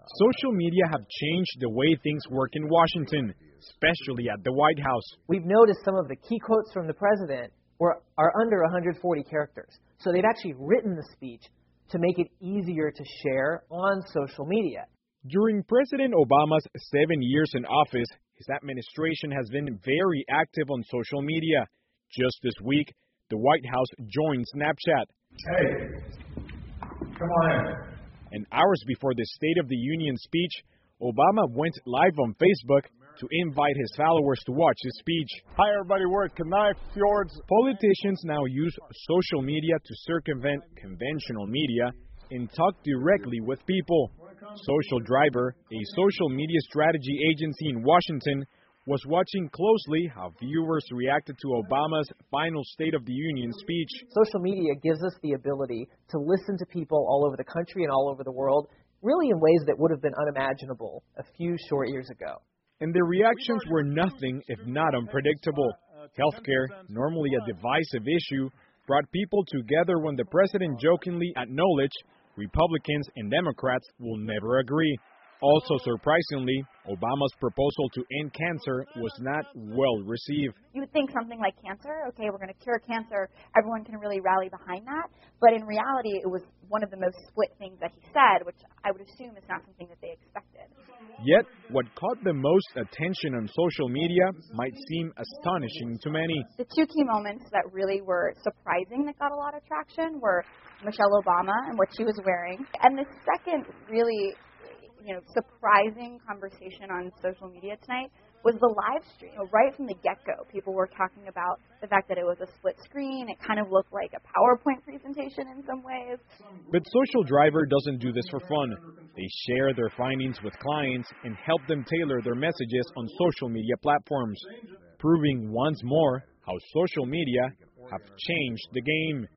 Social media have changed the way things work in Washington, especially at the White House. We've noticed some of the key quotes from the president are under 140 characters. So they've actually written the speech to make it easier to share on social media. During President Obama's 7 years in office, his administration has been very active on social media. Just this week, the White House joined Snapchat. Hey, come on in. And hours before the State of the Union speech, Obama went live on Facebook to invite his followers to watch his speech. Hi everybody, we're at Kenai Fjords. Politicians now use social media to circumvent conventional media and talk directly with people. Social Driver, a social media strategy agency in Washington, was watching closely how viewers reacted to Obama's final State of the Union speech. Social media gives us the ability to listen to people all over the country and all over the world, really in ways that would have been unimaginable a few short years ago. And the reactions were nothing if not unpredictable. Healthcare, normally a divisive issue, brought people together when the president jokingly acknowledged Republicans and Democrats will never agree. Also, surprisingly, Obama's proposal to end cancer was not well received. You would think something like cancer, okay, we're going to cure cancer, everyone can really rally behind that. But in reality, it was one of the most split things that he said, which I would assume is not something that they expected. Yet, what caught the most attention on social media might seem astonishing to many. The two key moments that really were surprising that got a lot of traction were Michelle Obama and what she was wearing. And the second really surprising conversation on social media tonight was the live stream. Right from the get-go, people were talking about the fact that it was a split screen. It kind of looked like a PowerPoint presentation in some ways. But Social Driver doesn't do this for fun. They share their findings with clients and help them tailor their messages on social media platforms, proving once more how social media have changed the game.